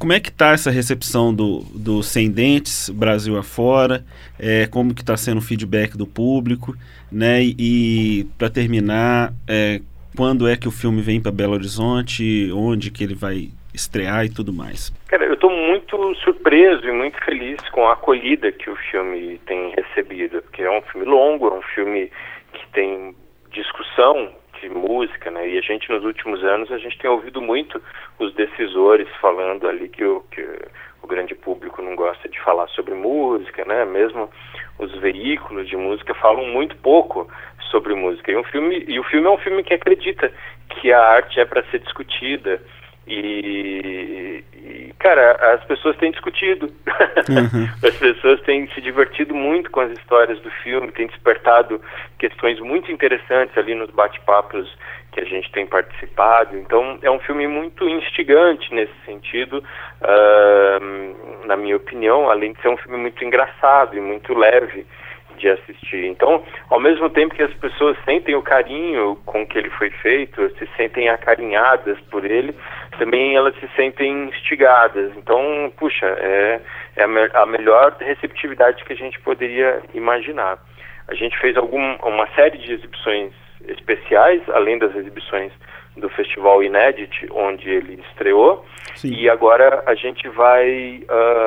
Como é que está essa recepção do Sem Dentes, Brasil afora? Como que está sendo o feedback do público? Né? E para terminar, quando é que o filme vem para Belo Horizonte? Onde que ele vai estrear e tudo mais? Cara, eu estou muito surpreso e muito feliz com a acolhida que o filme tem recebido, porque é um filme longo, é um filme que tem discussão de música, né? E a gente, nos últimos anos, a gente tem ouvido muito os decisores falando ali que o grande público não gosta de falar sobre música, né? Mesmo os veículos de música falam muito pouco sobre música. E o filme é um filme que acredita que a arte é para ser discutida. E, cara, as pessoas têm discutido. Uhum. As pessoas têm se divertido muito com as histórias do filme, têm despertado questões muito interessantes ali nos bate-papos que a gente tem participado. Então é um filme muito instigante nesse sentido, na minha opinião, além de ser um filme muito engraçado e muito leve de assistir. Então, ao mesmo tempo que as pessoas sentem o carinho com que ele foi feito, se sentem acarinhadas por ele, também elas se sentem instigadas. Então, puxa, é a melhor receptividade que a gente poderia imaginar. A gente fez uma série de exibições especiais, além das exibições do Festival Inédit, onde ele estreou. Sim. E agora a gente vai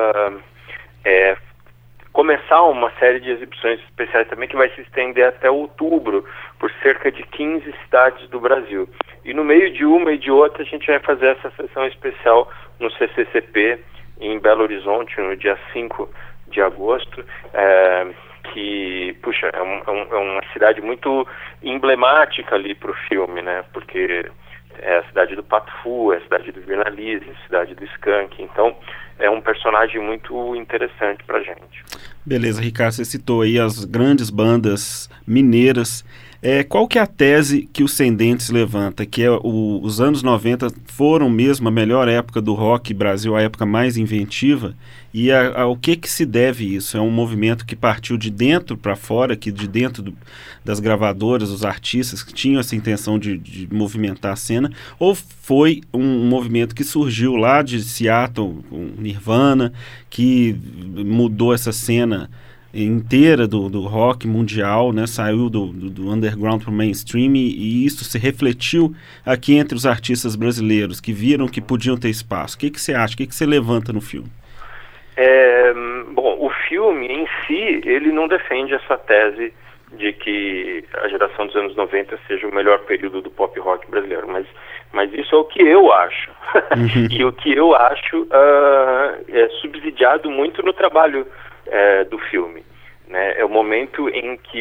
começar uma série de exibições especiais também, que vai se estender até outubro, por cerca de 15 cidades do Brasil. E no meio de uma e de outra, a gente vai fazer essa sessão especial no CCCP, em Belo Horizonte, no dia 5 de agosto, que, puxa, é uma cidade muito emblemática ali para o filme, né? Porque é a cidade do Pato Fu, é a cidade do Virnalise, a cidade do Skank. Então, é um personagem muito interessante pra gente. Beleza, Ricardo, você citou aí as grandes bandas mineiras. Qual que é a tese que o Sem Dentes levanta? Que os anos 90 foram mesmo a melhor época do rock Brasil, a época mais inventiva? E ao que se deve isso? É um movimento que partiu de dentro para fora, que de dentro das gravadoras, os artistas que tinham essa intenção de movimentar a cena? Ou foi um movimento que surgiu lá de Seattle, com Nirvana, que mudou essa cena inteira do rock mundial, né? Saiu do underground para o mainstream e isso se refletiu aqui entre os artistas brasileiros que viram que podiam ter espaço? O que você acha? O que você levanta no filme? Bom, o filme em si, ele não defende essa tese de que a geração dos anos 90 seja o melhor período do pop rock brasileiro, mas isso é o que eu acho. Uhum. E o que eu acho é subsidiado muito no trabalho do filme, né? É o momento em que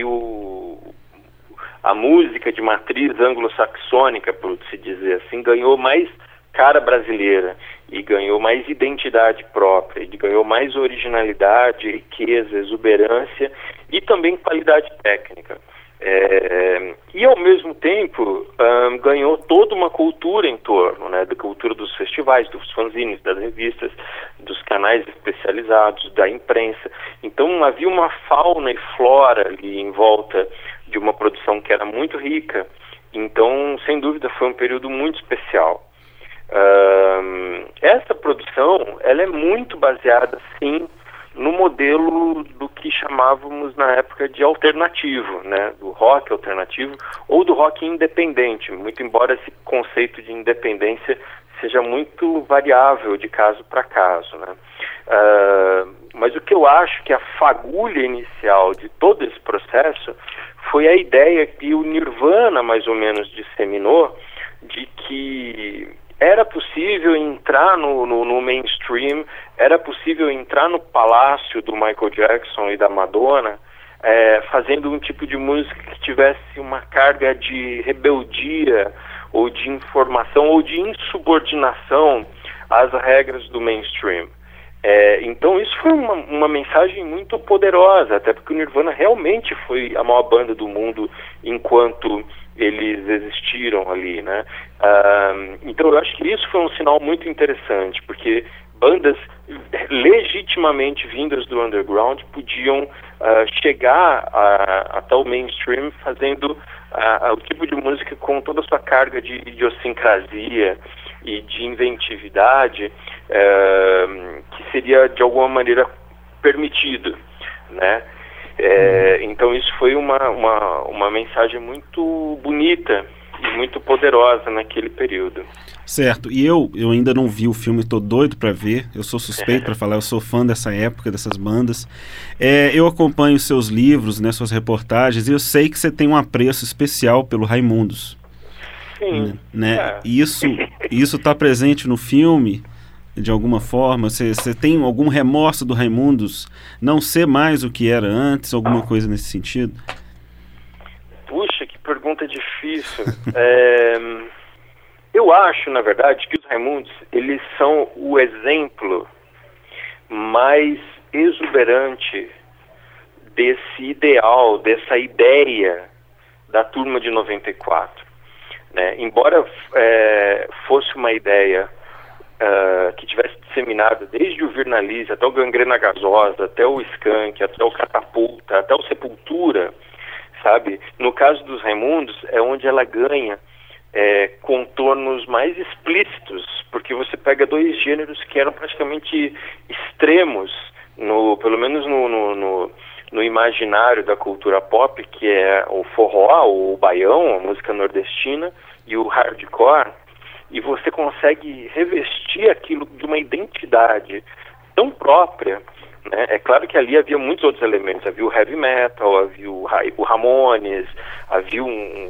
a música de matriz anglo-saxônica, por se dizer assim, ganhou mais cara brasileira e ganhou mais identidade própria, e ganhou mais originalidade, riqueza, exuberância e também qualidade técnica. E ao mesmo tempo ganhou toda uma cultura em torno, né, da cultura dos festivais, dos fanzines, das revistas, dos canais especializados, da imprensa. Então havia uma fauna e flora ali em volta de uma produção que era muito rica. Então, sem dúvida, foi um período muito especial. Essa produção, ela é muito baseada, sim, no modelo do que chamávamos na época de alternativo, né? Do rock alternativo ou do rock independente, muito embora esse conceito de independência seja muito variável de caso para caso, né? Mas o que eu acho que a fagulha inicial de todo esse processo foi a ideia que o Nirvana mais ou menos disseminou de que era possível entrar no mainstream, era possível entrar no palácio do Michael Jackson e da Madonna, fazendo um tipo de música que tivesse uma carga de rebeldia, ou de informação, ou de insubordinação às regras do mainstream. Então isso foi uma mensagem muito poderosa, até porque o Nirvana realmente foi a maior banda do mundo enquanto eles existiram ali, né? Então eu acho que isso foi um sinal muito interessante, porque bandas legitimamente vindas do underground podiam chegar até o mainstream fazendo o tipo de música com toda a sua carga de idiosincrasia e de inventividade, seria de alguma maneira permitido, né? Então isso foi uma mensagem muito bonita e muito poderosa naquele período. Certo, e eu ainda não vi o filme, tô doido para ver, eu sou suspeito para falar, eu sou fã dessa época, dessas bandas. Eu acompanho seus livros, né, suas reportagens, e eu sei que você tem um apreço especial pelo Raimundos. Sim. Né? Isso está presente no filme, de alguma forma? Você tem algum remorso do Raimundos não ser mais o que era antes, alguma coisa nesse sentido? Puxa, que pergunta difícil. Eu acho, na verdade, que os Raimundos, eles são o exemplo mais exuberante desse ideal, dessa ideia da turma de 94. Né? Embora fosse uma ideia que tivesse disseminado desde o Virnalise até o Gangrena Gasosa, até o Skank, até o Catapulta, até o Sepultura, sabe? No caso dos Raimundos, é onde ela ganha contornos mais explícitos, porque você pega dois gêneros que eram praticamente extremos, pelo menos no imaginário da cultura pop, que é o forró, o baião, a música nordestina, e o hardcore, e você consegue revestir aquilo de uma identidade tão própria, né? É claro que ali havia muitos outros elementos, havia o heavy metal, havia o Ramones, havia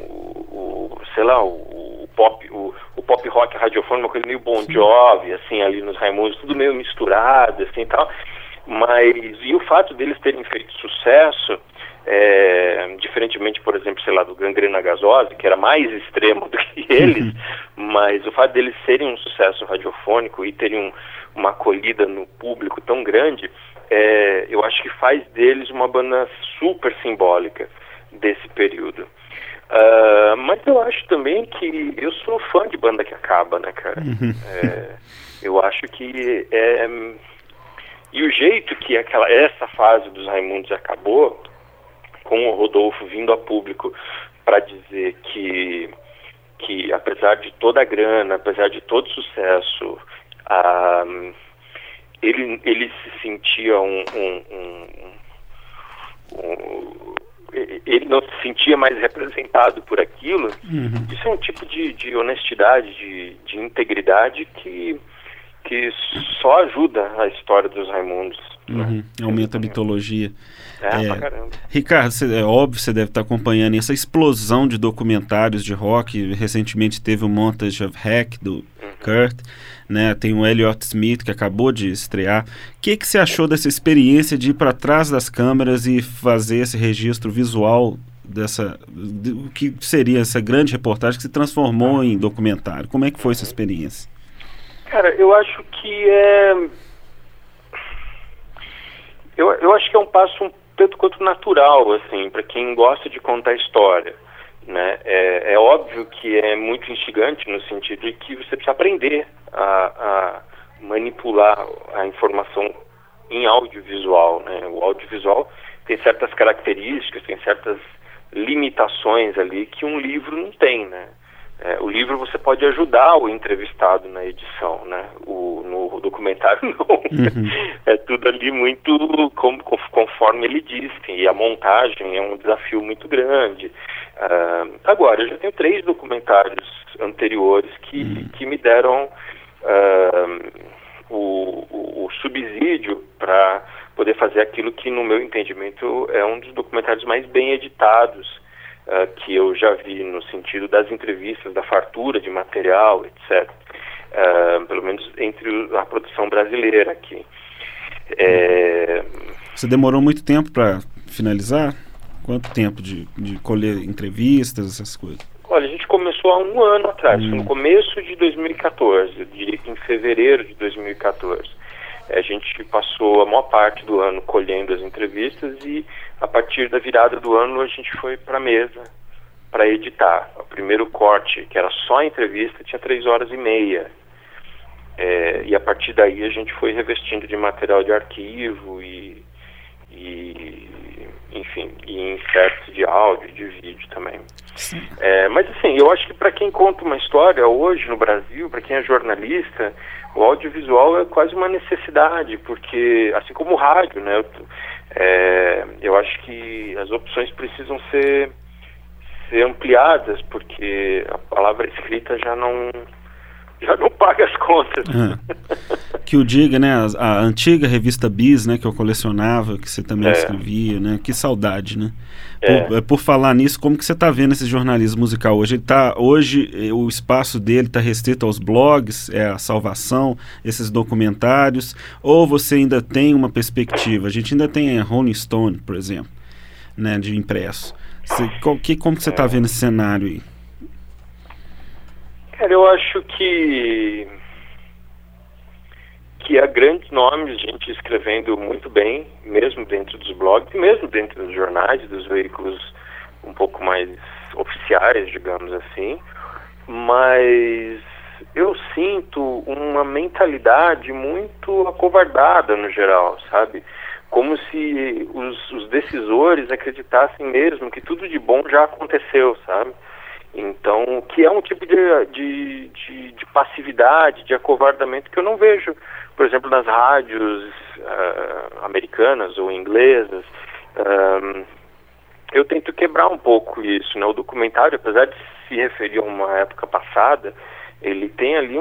o pop rock radiofônico, uma coisa meio Bon Jovi, assim, ali nos Raimundos, tudo meio misturado, assim, tal. E o fato deles terem feito sucesso, diferentemente, por exemplo, sei lá, do Gangrena Gasosa, que era mais extremo do que eles, mas o fato deles serem um sucesso radiofônico e terem uma acolhida no público tão grande, eu acho que faz deles uma banda super simbólica desse período. Mas eu acho também que eu sou fã de banda que acaba, né, cara? Eu acho que e o jeito que essa fase dos Raimundos acabou, com o Rodolfo vindo a público para dizer que apesar de toda a grana, apesar de todo o sucesso, ele se sentia ele não se sentia mais representado por aquilo. Isso é um tipo de honestidade, de integridade que só ajuda a história dos Raimundos. Né? Aumenta a mitologia. Pra caramba. Ricardo, é óbvio que você deve estar acompanhando essa explosão de documentários de rock. Recentemente teve o Montage of Heck, do Kurt, né? Tem o Elliott Smith, que acabou de estrear. O que você achou dessa experiência de ir para trás das câmeras e fazer esse registro visual do que seria essa grande reportagem que se transformou em documentário? Como é que foi essa experiência? Cara, eu acho que eu acho que é um passo um tanto quanto natural, assim, para quem gosta de contar história, né? É óbvio que é muito instigante no sentido de que você precisa aprender a manipular a informação em audiovisual, né? O audiovisual tem certas características, tem certas limitações ali que um livro não tem, né? O livro você pode ajudar o entrevistado na edição, né? No documentário não. É tudo ali muito conforme ele diz, e a montagem é um desafio muito grande. Agora, eu já tenho 3 documentários anteriores que me deram o subsídio para poder fazer aquilo que, no meu entendimento, é um dos documentários mais bem editados que eu já vi, no sentido das entrevistas, da fartura de material, etc. Pelo menos entre a produção brasileira aqui. Você demorou muito tempo para finalizar? Quanto tempo de colher entrevistas, essas coisas? Olha, a gente começou há 1 ano atrás, no começo de 2014, eu diria que em fevereiro de 2014. A gente passou a maior parte do ano colhendo as entrevistas e a partir da virada do ano a gente foi para a mesa para editar. O primeiro corte, que era só a entrevista, tinha 3 horas e meia. E a partir daí a gente foi revestindo de material de arquivo enfim, e insertos de áudio e de vídeo também. Mas assim, eu acho que para quem conta uma história hoje no Brasil, para quem é jornalista, o audiovisual é quase uma necessidade, porque assim como o rádio, né, eu acho que as opções precisam ser ampliadas, porque a palavra escrita já não paga as contas. Que o diga, né, a antiga revista Bis, né, que eu colecionava, que você também escrevia, né, que saudade, né. Por falar nisso, como que você está vendo esse jornalismo musical hoje? Hoje o espaço dele está restrito aos blogs, a salvação, esses documentários, ou você ainda tem uma perspectiva? A gente ainda tem a Rolling Stone, por exemplo, né, de impresso. Como que você está vendo esse cenário aí? Cara, eu acho que há grandes nomes, gente escrevendo muito bem, mesmo dentro dos blogs, e mesmo dentro dos jornais, dos veículos um pouco mais oficiais, digamos assim, mas eu sinto uma mentalidade muito acovardada no geral, sabe? Como se os decisores acreditassem mesmo que tudo de bom já aconteceu, sabe? Então, que é um tipo de passividade, de acovardamento que eu não vejo, por exemplo, nas rádios americanas ou inglesas. Eu tento quebrar um pouco isso, né? O documentário, apesar de se referir a uma época passada, ele tem ali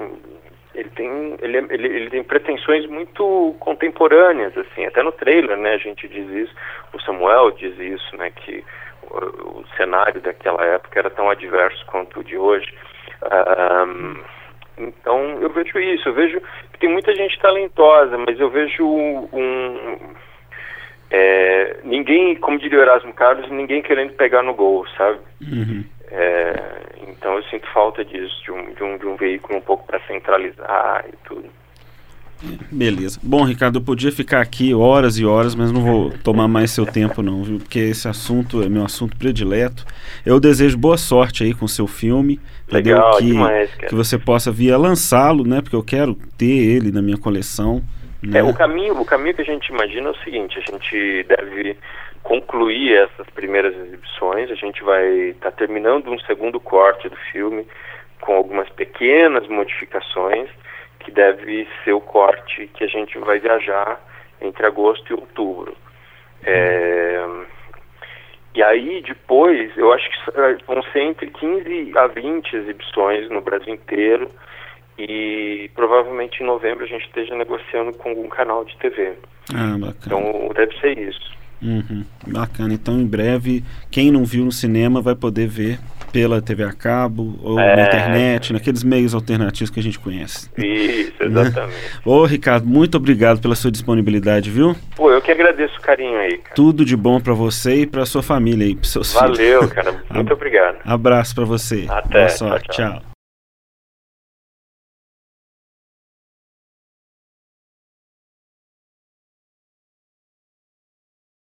ele tem pretensões muito contemporâneas, assim, até no trailer, né, a gente diz isso, o Samuel diz isso, né, que o cenário daquela época era tão adverso quanto o de hoje. Então eu vejo isso, eu vejo que tem muita gente talentosa, mas eu vejo ninguém, como diria o Erasmo Carlos, ninguém querendo pegar no gol, sabe? Então eu sinto falta disso, de um veículo um pouco para centralizar e tudo. Beleza. Bom, Ricardo, eu podia ficar aqui horas e horas, mas não vou tomar mais seu tempo não, viu? Porque esse assunto é meu assunto predileto. Eu desejo boa sorte aí com o seu filme. Legal, demais, cara. Que você possa vir a lançá-lo, né? Porque eu quero ter ele na minha coleção. Né? O caminho que a gente imagina é o seguinte: a gente deve concluir essas primeiras exibições, a gente vai estar terminando um segundo corte do filme com algumas pequenas modificações, que deve ser o corte que a gente vai viajar entre agosto e outubro. E aí depois, eu acho que vão ser entre 15 a 20 exibições no Brasil inteiro, e provavelmente em novembro a gente esteja negociando com algum canal de TV. Bacana. Então deve ser isso. Bacana. Então em breve, quem não viu no cinema vai poder ver pela TV a cabo ou na internet, naqueles meios alternativos que a gente conhece. Isso, exatamente. Ô, Ricardo, muito obrigado pela sua disponibilidade, viu? Pô, eu que agradeço o carinho aí, cara. Tudo de bom pra você e pra sua família aí, pros seus filhos. Valeu, cara. Muito obrigado. Abraço pra você. Até. Boa sorte. Tchau.